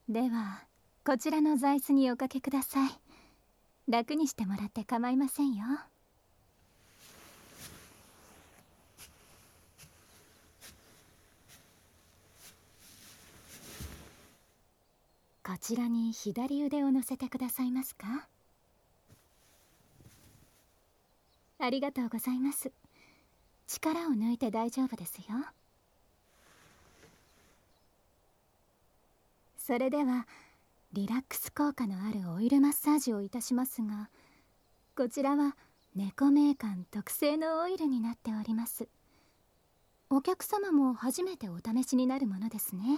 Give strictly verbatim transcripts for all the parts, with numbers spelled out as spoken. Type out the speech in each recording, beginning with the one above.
ではこちらの座椅子におかけください。楽にしてもらって構いませんよ。こちらに左腕を乗せてくださいますか。ありがとうございます。力を抜いて大丈夫ですよ。それではリラックス効果のあるオイルマッサージをいたしますが、こちらは猫名館特製のオイルになっております。お客様も初めてお試しになるものですね。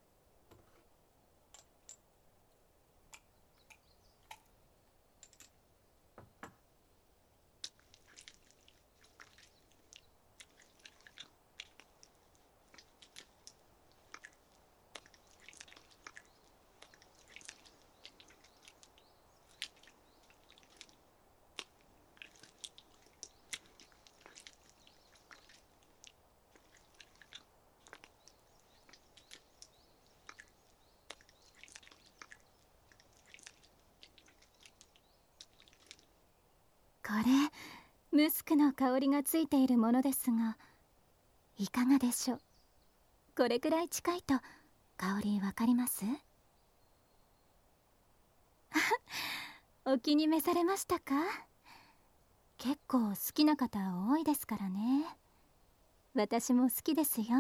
これムスクの香りがついているものですが、いかがでしょう。これくらい近いと香りわかります？お気に召されましたか？結構好きな方多いですからね。私も好きですよ。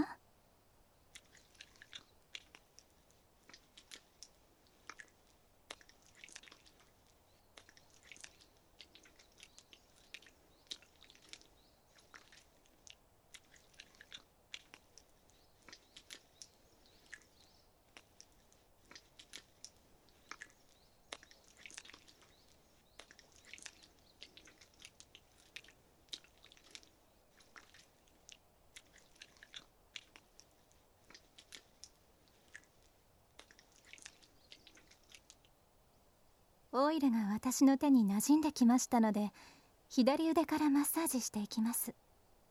オイルが私の手に馴染んできましたので、左腕からマッサージしていきます。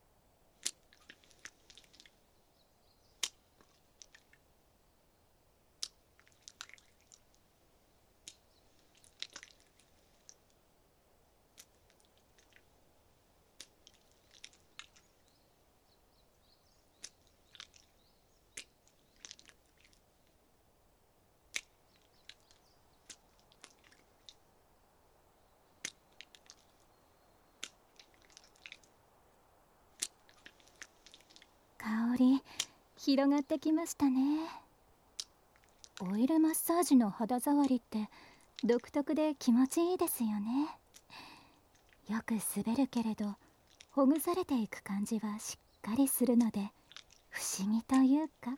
香り広がってきましたね。オイルマッサージの肌触りって独特で気持ちいいですよね。よく滑るけれどほぐされていく感じはしっかりするので不思議というか。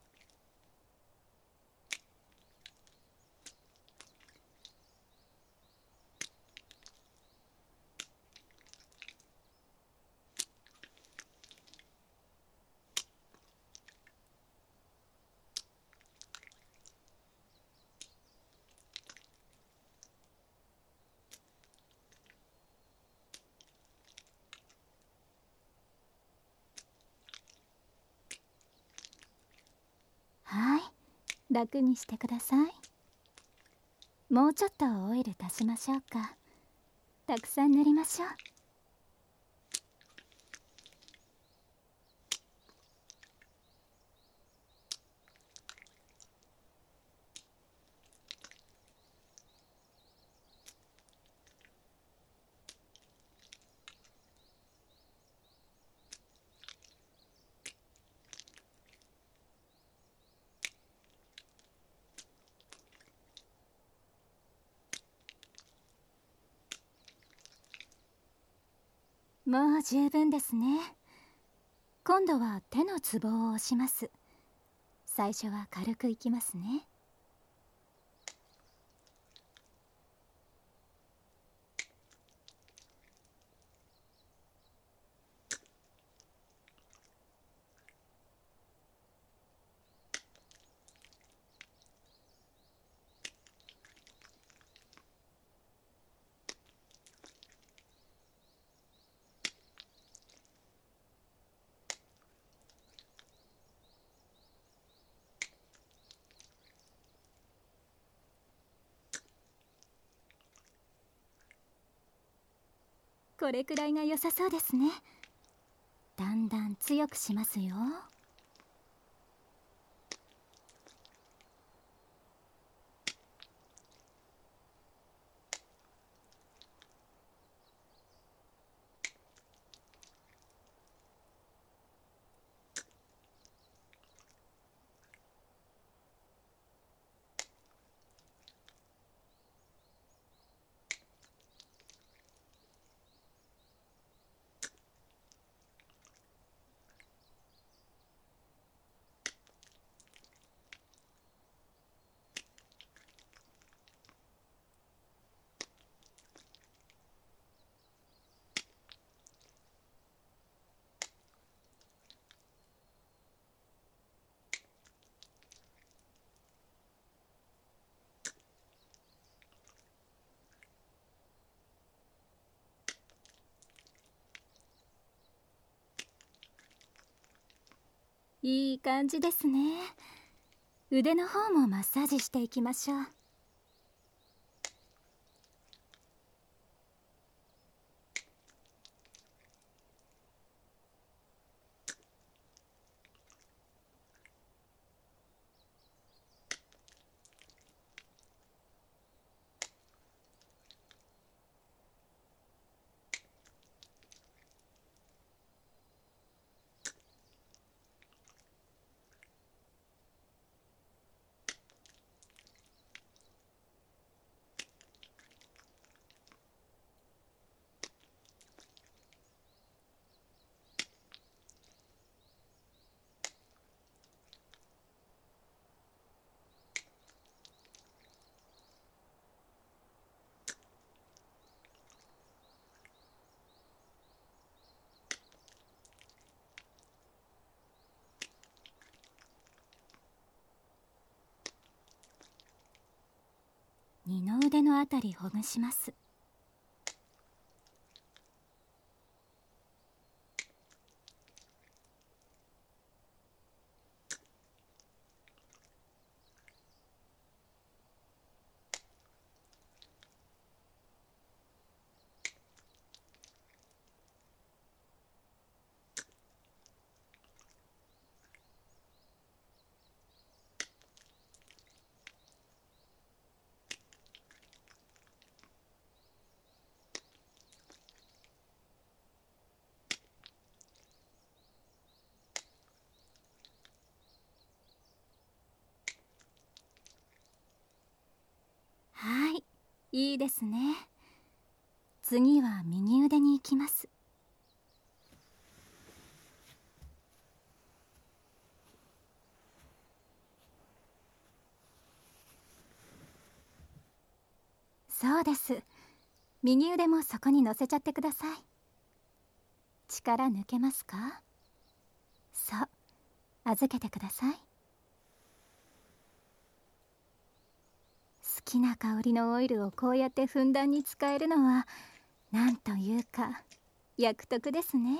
はい、楽にしてください。もうちょっとオイル足しましょうか。たくさん塗りましょう。もう十分ですね。今度は手のツボを押します。最初は軽くいきますね。 これくらいが良さそうですね。だんだん強くしますよ。いい感じですね。腕の方もマッサージしていきましょう。二の腕のあたりほぐします。はい、いいですね。次は右腕に行きます。そうです。右腕もそこに乗せちゃってください。力抜けますか？そう、預けてください。好きな香りのオイルをこうやってふんだんに使えるのは、なんというか役得ですね。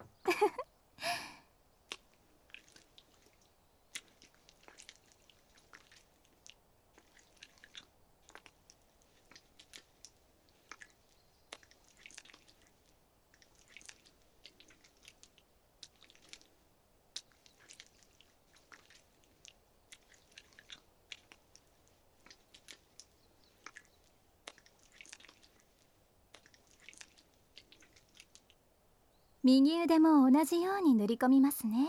右腕も同じように塗り込みますね。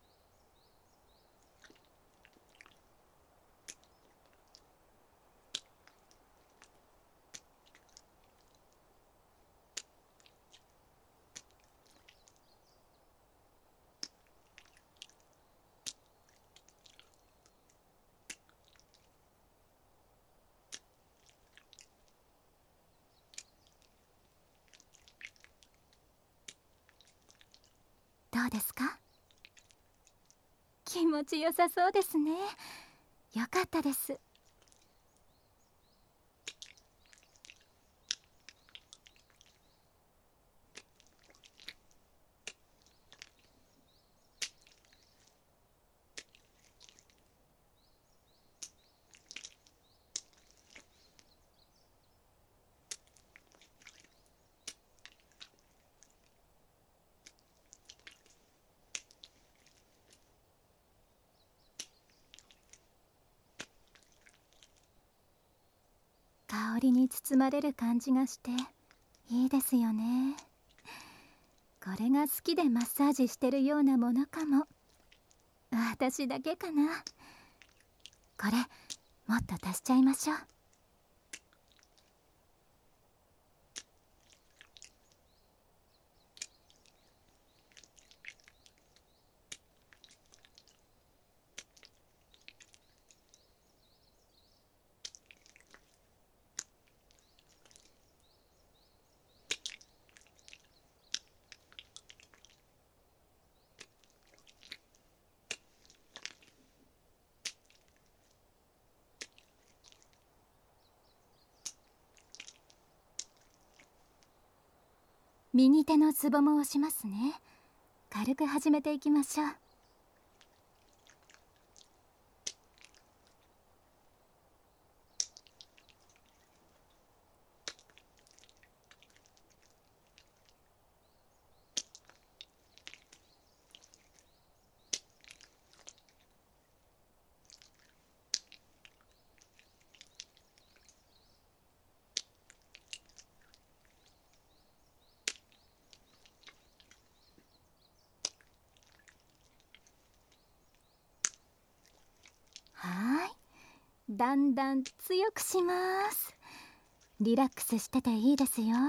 どうですか？気持ちよさそうですね。よかったです。 りに包まれる感じがしていいですよね。これが好きでマッサージしてるようなものかも。私だけかな。これもっと足しちゃいましょう。右手のつぼも押しますね。軽く始めていきましょう。はーい、だんだん強くします。リラックスしてていいですよ。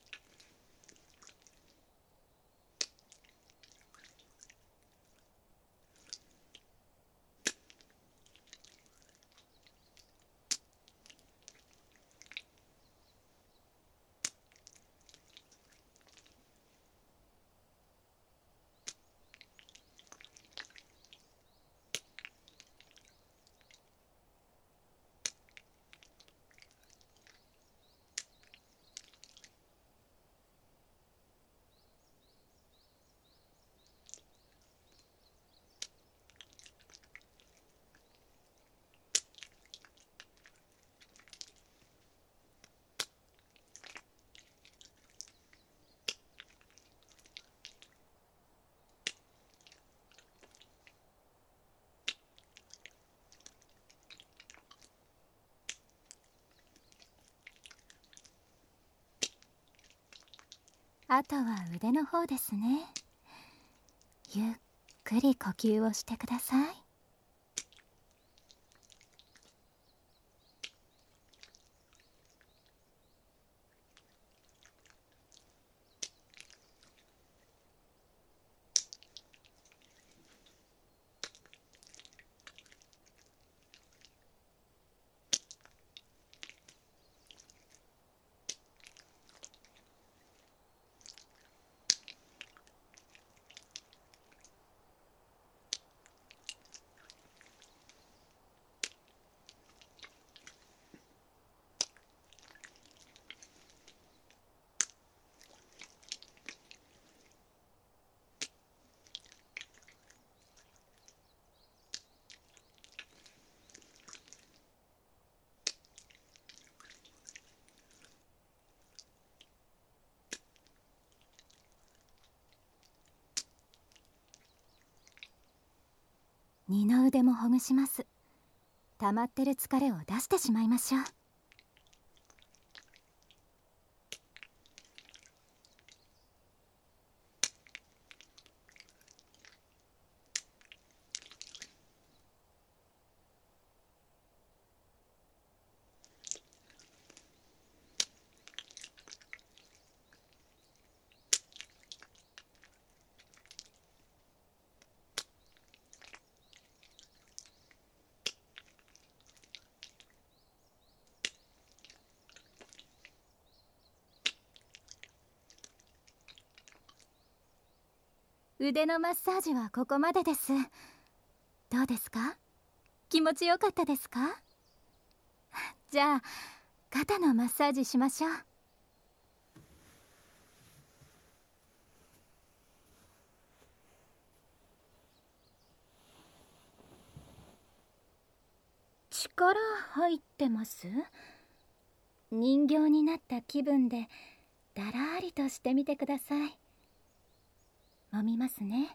あとは腕の方ですね。ゆっくり呼吸をしてください。二の腕もほぐします。溜まってる疲れを出してしまいましょう。腕のマッサージはここまでです。どうですか？気持ちよかったですか？じゃあ肩のマッサージしましょう。力入ってます？人形になった気分でだらりとしてみてください。揉みますね。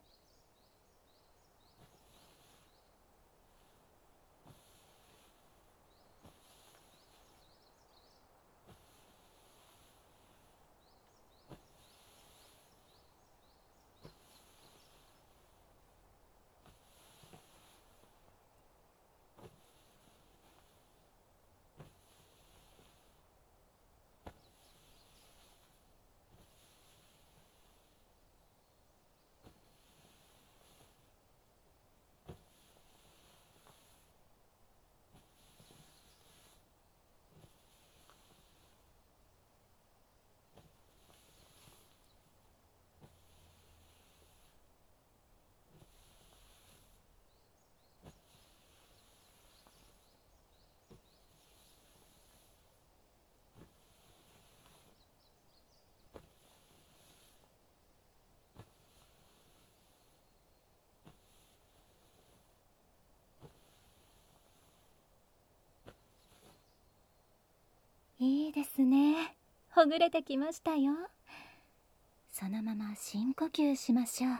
いいですね。ほぐれてきましたよ。そのまま深呼吸しましょう。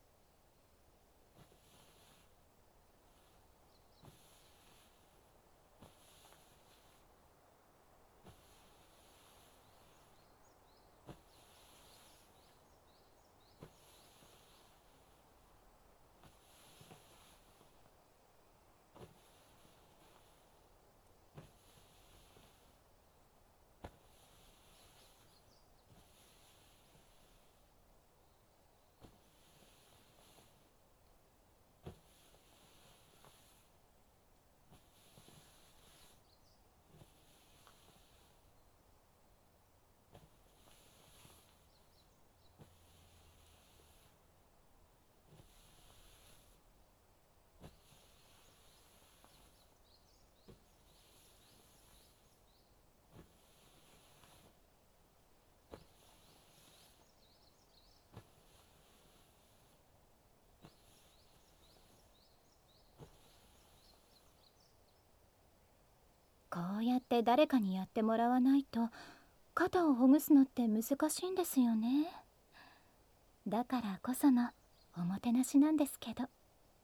こうやって誰かにやってもらわないと肩をほぐすのって難しいんですよね。だからこそのおもてなしなんですけど。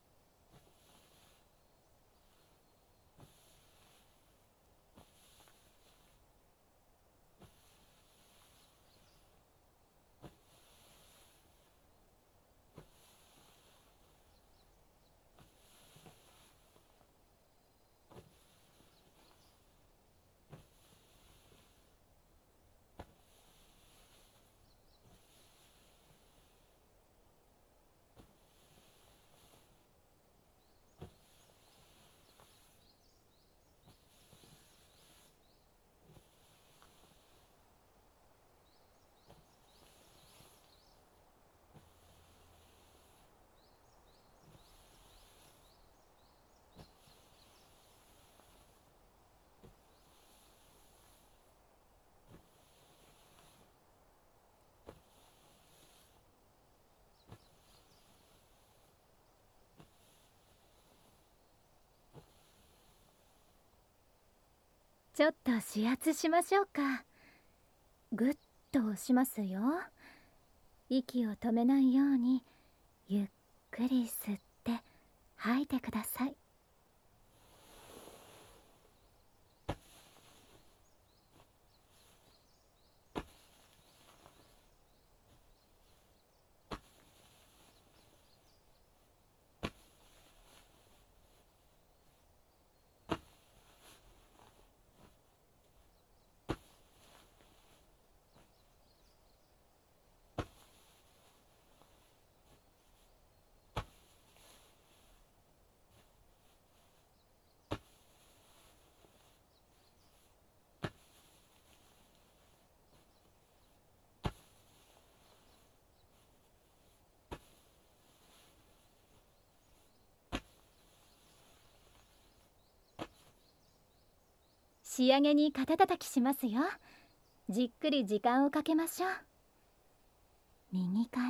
ちょっと指圧しましょうか。ぐっと押しますよ。息を止めないようにゆっくり吸って吐いてください。仕上げに肩たたきしますよ。じっくり時間をかけましょう。右から。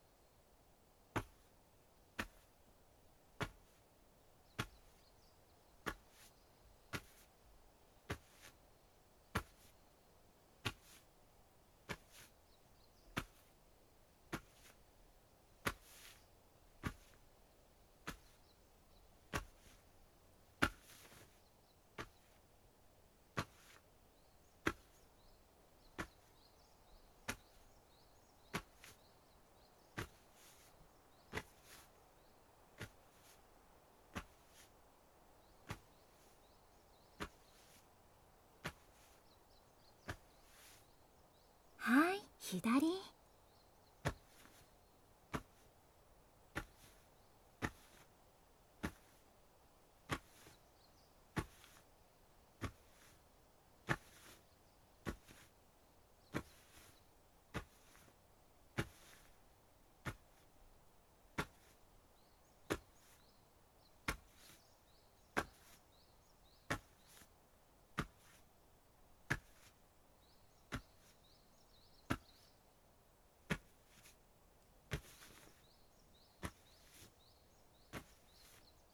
はい、左。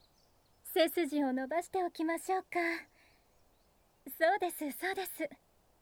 背筋を伸ばしておきましょうか。そうです、そうです。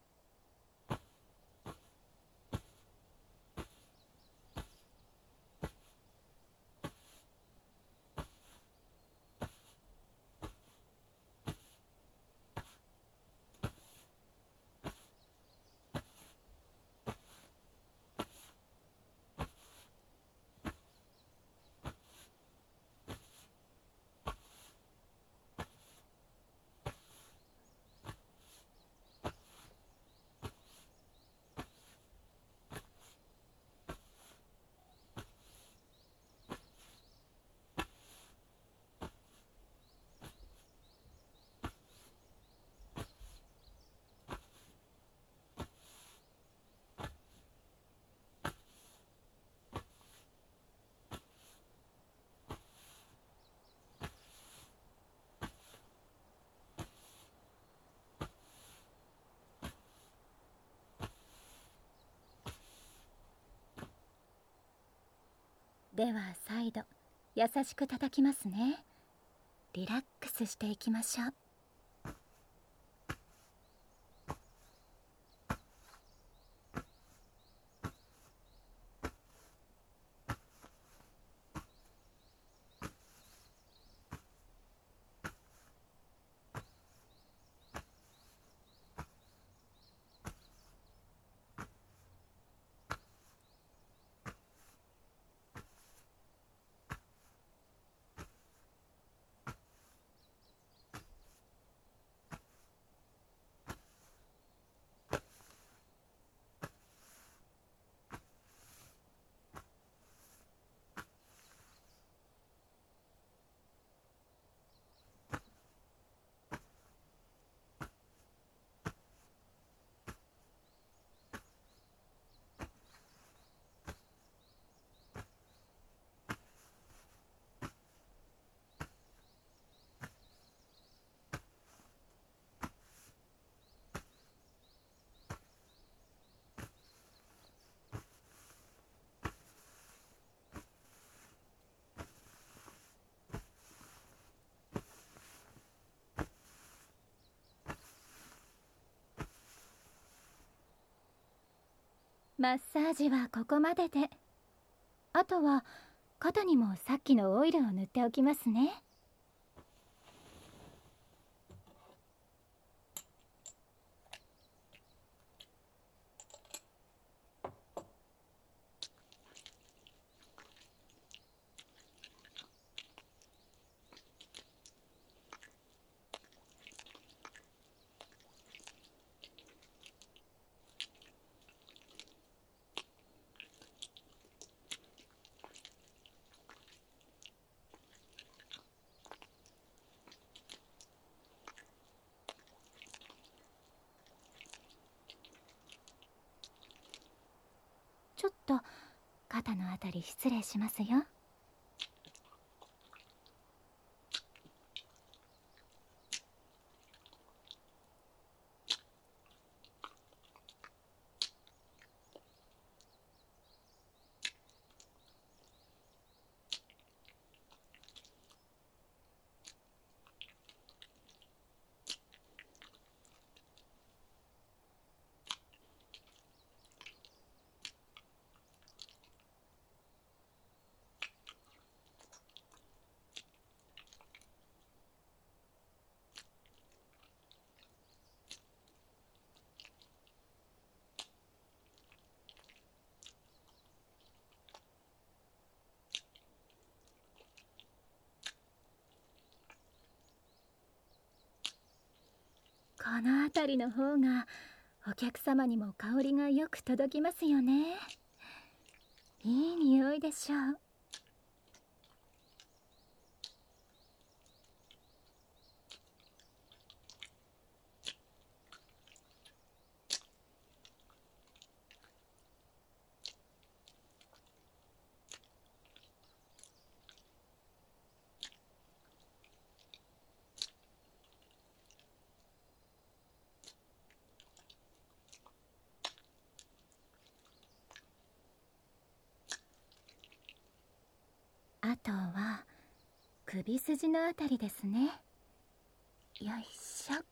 では再度優しく叩きますね。リラックスしていきましょう。マッサージはここまでで、あとは肩にもさっきのオイルを塗っておきますね。ちょっと肩のあたり失礼しますよ。この辺りの方がお客様にも香りがよく届きますよね。いい匂いでしょう。あとは首筋のあたりですね。よいしょ。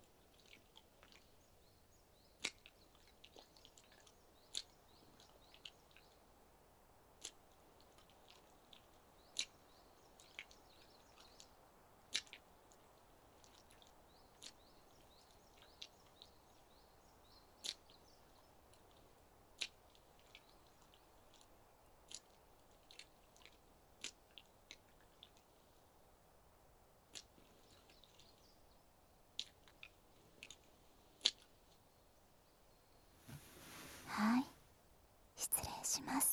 はい、失礼します。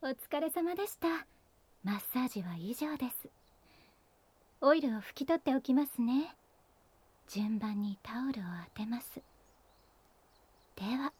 お疲れ様でした。マッサージは以上です。オイルを拭き取っておきますね。順番にタオルを当てます。では